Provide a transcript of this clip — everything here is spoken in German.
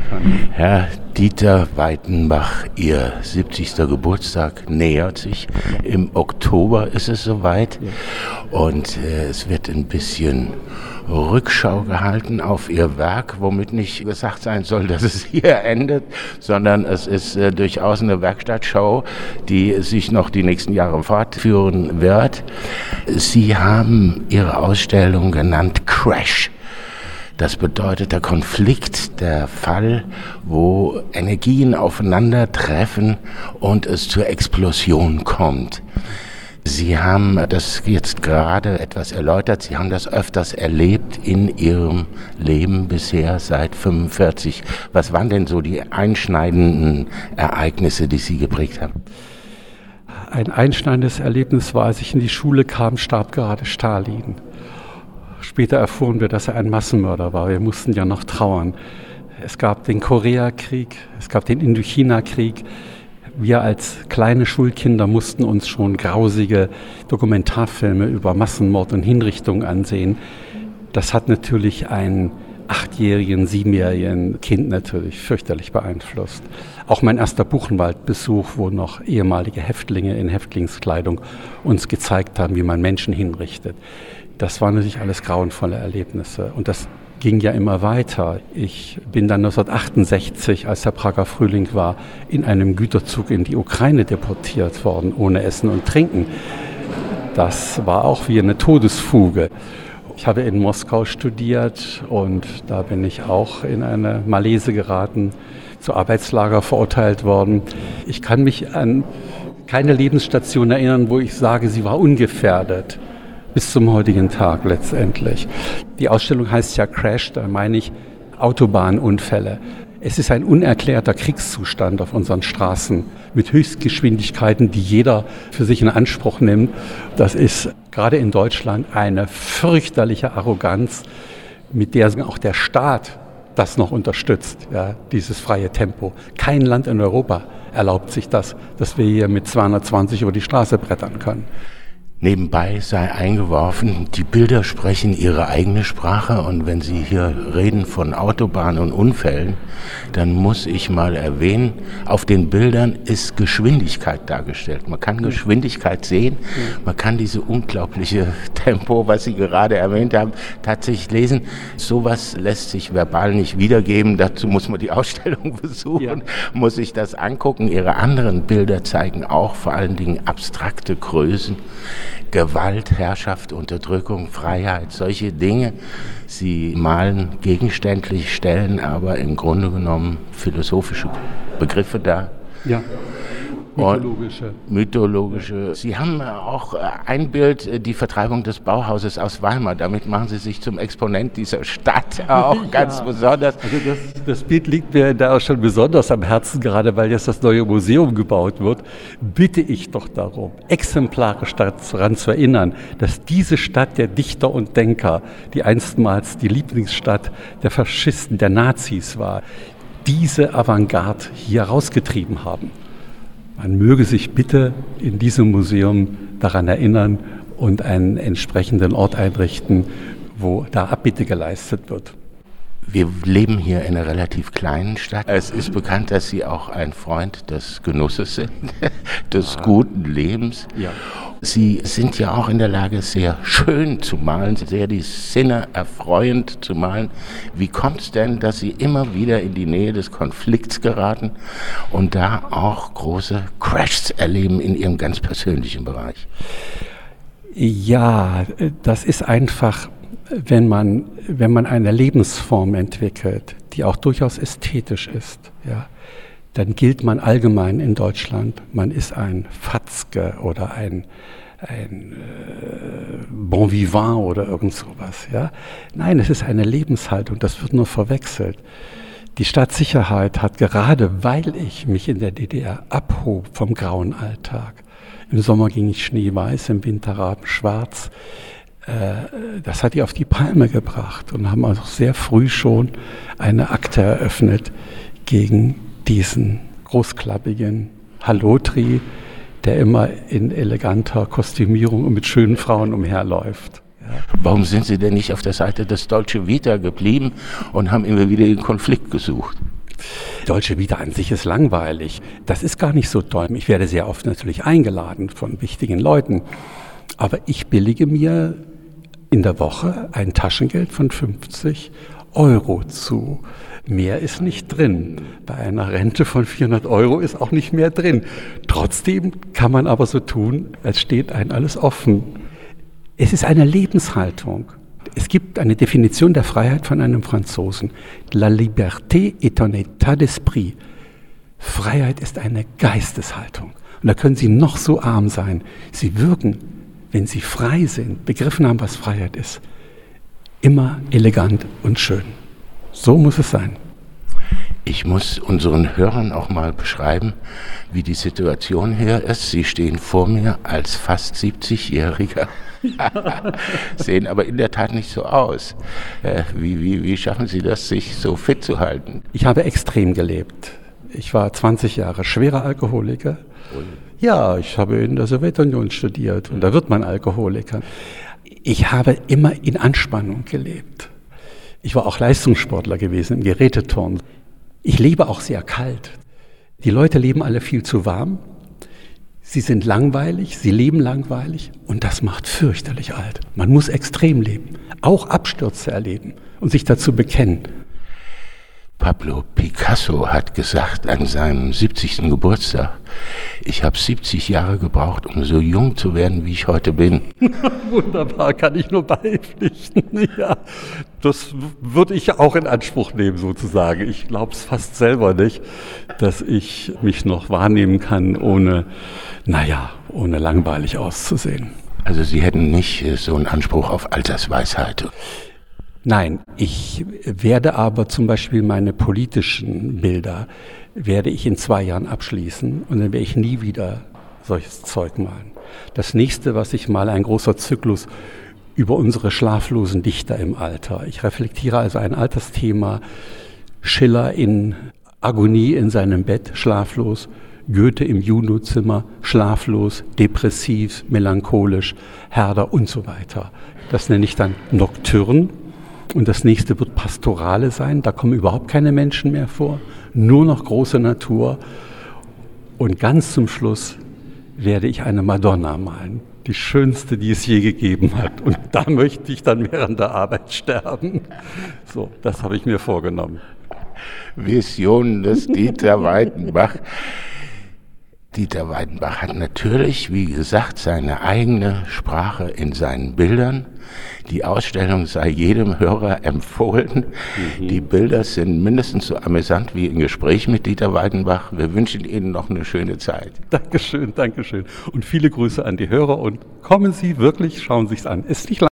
können. Herr Dieter Weitenbach, Ihr 70. Geburtstag nähert sich. Im Oktober ist es soweit. Und es wird ein bisschen Rückschau gehalten auf Ihr Werk, womit nicht gesagt sein soll, dass es hier endet, sondern es ist durchaus eine Werkstattshow, die sich noch die nächsten Jahre fortführen wird. Sie haben Ihre Ausstellung genannt Crash. Das bedeutet der Konflikt, der Fall, wo Energien aufeinandertreffen und es zur Explosion kommt. Sie haben das jetzt gerade etwas erläutert. Sie haben das öfters erlebt in Ihrem Leben bisher seit 45. Was waren denn so die einschneidenden Ereignisse, die Sie geprägt haben? Ein einschneidendes Erlebnis war, als ich in die Schule kam, starb gerade Stalin. Später erfuhren wir, dass er ein Massenmörder war. Wir mussten ja noch trauern. Es gab den Koreakrieg, es gab den Indochina-Krieg. Wir als kleine Schulkinder mussten uns schon grausige Dokumentarfilme über Massenmord und Hinrichtung ansehen. Das hat natürlich einen 8-jährigen, 7-jährigen Kind natürlich fürchterlich beeinflusst. Auch mein erster Buchenwaldbesuch, wo noch ehemalige Häftlinge in Häftlingskleidung uns gezeigt haben, wie man Menschen hinrichtet. Das waren natürlich alles grauenvolle Erlebnisse und das ging ja immer weiter. Ich bin dann 1968, als der Prager Frühling war, in einem Güterzug in die Ukraine deportiert worden, ohne Essen und Trinken. Das war auch wie eine Todesfuge. Ich habe in Moskau studiert und da bin ich auch in eine Malaise geraten, zu Arbeitslager verurteilt worden. Ich kann mich an keine Lebensstation erinnern, wo ich sage, sie war ungefährdet. Bis zum heutigen Tag letztendlich. Die Ausstellung heißt ja Crash, da meine ich Autobahnunfälle. Es ist ein unerklärter Kriegszustand auf unseren Straßen mit Höchstgeschwindigkeiten, die jeder für sich in Anspruch nimmt. Das ist gerade in Deutschland eine fürchterliche Arroganz, mit der auch der Staat das noch unterstützt, ja, dieses freie Tempo. Kein Land in Europa erlaubt sich das, dass wir hier mit 220 über die Straße brettern können. Nebenbei sei eingeworfen, die Bilder sprechen ihre eigene Sprache und wenn Sie hier reden von Autobahnen und Unfällen, dann muss ich mal erwähnen, auf den Bildern ist Geschwindigkeit dargestellt. Man kann Geschwindigkeit sehen, man kann diese unglaubliche Tempo, was Sie gerade erwähnt haben, tatsächlich lesen. Sowas lässt sich verbal nicht wiedergeben, dazu muss man die Ausstellung besuchen, muss sich das angucken. Ihre anderen Bilder zeigen auch vor allen Dingen abstrakte Größen. Gewalt, Herrschaft, Unterdrückung, Freiheit, solche Dinge. Sie malen gegenständlich, stellen aber im Grunde genommen philosophische Begriffe dar. Ja. Mythologische. Sie haben auch ein Bild, die Vertreibung des Bauhauses aus Weimar. Damit machen Sie sich zum Exponent dieser Stadt auch ganz besonders. Also das Bild liegt mir da auch schon besonders am Herzen, gerade weil jetzt das neue Museum gebaut wird. Bitte ich doch darum, exemplarisch daran zu erinnern, dass diese Stadt der Dichter und Denker, die einstmals die Lieblingsstadt der Faschisten, der Nazis war, diese Avantgarde hier rausgetrieben haben. Man möge sich bitte in diesem Museum daran erinnern und einen entsprechenden Ort einrichten, wo da Abbitte geleistet wird. Wir leben hier in einer relativ kleinen Stadt. Es ist bekannt, dass Sie auch ein Freund des Genusses sind, des guten Lebens. Ja. Sie sind ja auch in der Lage, sehr schön zu malen, sehr die Sinne erfreuend zu malen. Wie kommt es denn, dass Sie immer wieder in die Nähe des Konflikts geraten und da auch große Crashs erleben in Ihrem ganz persönlichen Bereich? Ja, das ist einfach, wenn man eine Lebensform entwickelt, die auch durchaus ästhetisch ist, ja, dann gilt man allgemein in Deutschland, man ist ein Fatzke oder ein Bon Vivant oder irgend sowas. Ja? Nein, es ist eine Lebenshaltung, das wird nur verwechselt. Die Staatssicherheit hat gerade, weil ich mich in der DDR abhob vom grauen Alltag, im Sommer ging ich schneeweiß, im Winter rabenschwarz, das hat die auf die Palme gebracht und haben also sehr früh schon eine Akte eröffnet gegen diesen großklappigen Hallotri, der immer in eleganter Kostümierung und mit schönen Frauen umherläuft. Ja. Warum sind Sie denn nicht auf der Seite des Dolce Vita geblieben und haben immer wieder den Konflikt gesucht? Dolce Vita an sich ist langweilig. Das ist gar nicht so toll. Ich werde sehr oft natürlich eingeladen von wichtigen Leuten. Aber ich billige mir in der Woche ein Taschengeld von 50 € zu. Mehr ist nicht drin. Bei einer Rente von 400 € ist auch nicht mehr drin. Trotzdem kann man aber so tun, als steht einem alles offen. Es ist eine Lebenshaltung. Es gibt eine Definition der Freiheit von einem Franzosen. La liberté est un état d'esprit. Freiheit ist eine Geisteshaltung. Und da können Sie noch so arm sein. Sie wirken, wenn Sie frei sind, begriffen haben, was Freiheit ist, immer elegant und schön. So muss es sein. Ich muss unseren Hörern auch mal beschreiben, wie die Situation hier ist. Sie stehen vor mir als fast 70-Jähriger, sehen aber in der Tat nicht so aus. Wie schaffen Sie das, sich so fit zu halten? Ich habe extrem gelebt. Ich war 20 Jahre schwerer Alkoholiker. Ja, ich habe in der Sowjetunion studiert und da wird man Alkoholiker. Ich habe immer in Anspannung gelebt. Ich war auch Leistungssportler gewesen im Geräteturnen. Ich lebe auch sehr kalt. Die Leute leben alle viel zu warm. Sie sind langweilig, sie leben langweilig und das macht fürchterlich alt. Man muss extrem leben, auch Abstürze erleben und sich dazu bekennen. Pablo Picasso hat gesagt an seinem 70. Geburtstag, ich habe 70 Jahre gebraucht, um so jung zu werden, wie ich heute bin. Wunderbar, kann ich nur beipflichten. Ja, das würde ich auch in Anspruch nehmen sozusagen. Ich glaube es fast selber nicht, dass ich mich noch wahrnehmen kann, ohne langweilig auszusehen. Also Sie hätten nicht so einen Anspruch auf Altersweisheit? Nein, ich werde aber zum Beispiel meine politischen Bilder werde ich in 2 Jahren abschließen und dann werde ich nie wieder solches Zeug malen. Das nächste, was ich male, ein großer Zyklus über unsere schlaflosen Dichter im Alter. Ich reflektiere also ein Altersthema, Schiller in Agonie in seinem Bett, schlaflos, Goethe im Junozimmer, schlaflos, depressiv, melancholisch, Herder und so weiter. Das nenne ich dann Nocturne. Und das nächste wird Pastorale sein, da kommen überhaupt keine Menschen mehr vor, nur noch große Natur. Und ganz zum Schluss werde ich eine Madonna malen, die schönste, die es je gegeben hat. Und da möchte ich dann während der Arbeit sterben. So, das habe ich mir vorgenommen. Visionen des Dieter Weidenbach. Dieter Weidenbach hat natürlich, wie gesagt, seine eigene Sprache in seinen Bildern. Die Ausstellung sei jedem Hörer empfohlen. Die Bilder sind mindestens so amüsant wie ein Gespräch mit Dieter Weidenbach. Wir wünschen Ihnen noch eine schöne Zeit. Dankeschön, Dankeschön. Und viele Grüße an die Hörer und kommen Sie wirklich, schauen Sie sich's an. Ist nicht lang.